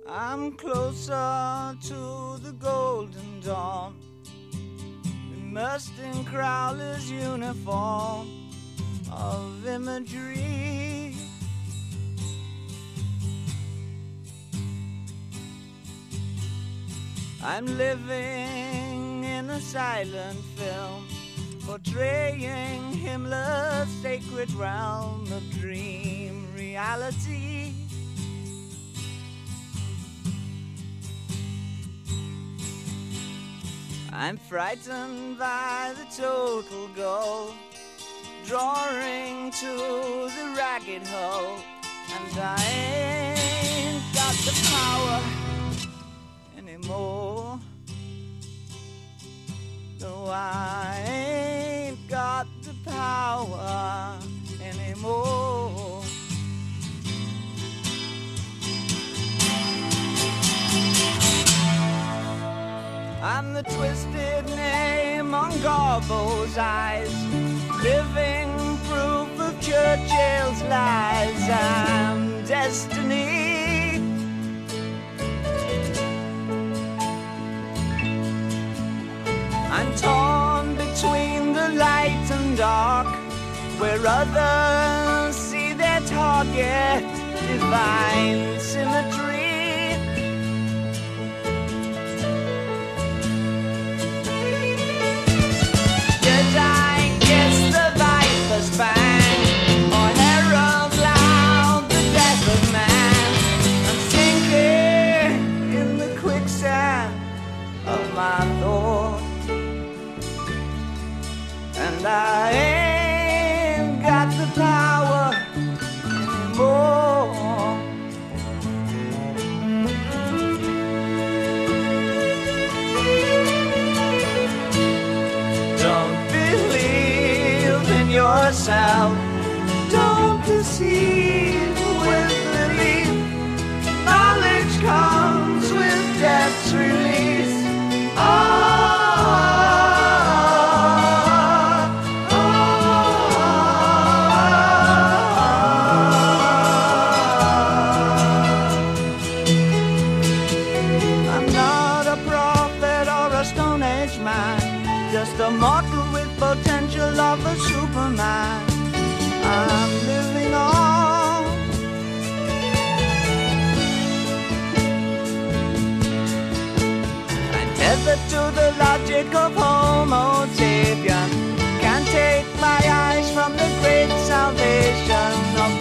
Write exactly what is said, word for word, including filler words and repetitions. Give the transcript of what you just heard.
I'm closer to the golden dawn, immersed in Crowler's uniform of imagery. I'm living in a silent film, portraying Himmler's sacred realm of dream reality. I'm frightened by the total goal, drawing to the ragged hole, and I ain't got the power anymore. No, I ain't got the power anymore. I'm the twisted name on Garbo's eyes, living proof of Churchill's lies. I'm destiny. I'm torn between the light and dark, where others see their target, divine symmetry. Did I kiss the viper's fang, or herald loud the death of man? I'm sinking in the quicksand of my thoughts, and I ain't got the power anymore. Don't believe in yourself, don't deceive with belief. Knowledge comes with death's release. Oh, just a mortal with potential of a Superman. I'm living on. I'm tethered to the logic of Homo sapien. Can't take my eyes from the great salvation of